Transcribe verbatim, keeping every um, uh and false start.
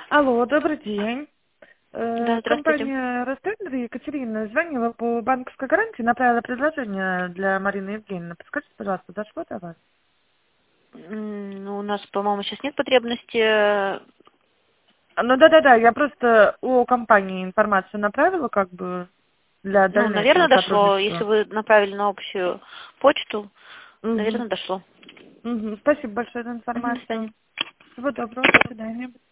Алло, добрый день. Э, Да, здравствуйте. Компания Ростендер, Екатерина звонила по банковской гарантии, направила предложение для Марины Евгеньевны. Подскажите, пожалуйста, дошло до вас? М, Ну, у нас, по-моему, сейчас нет потребности. э, А, Ну да-да-да, я просто о компании информацию направила как бы для Ну, наверное, дальнейшего дошло. Если сотрудничества. вы направили на общую почту, Угу. наверное, дошло. Угу. Спасибо большое за Мгм, до свидания. информацию. Всего доброго, до свидания.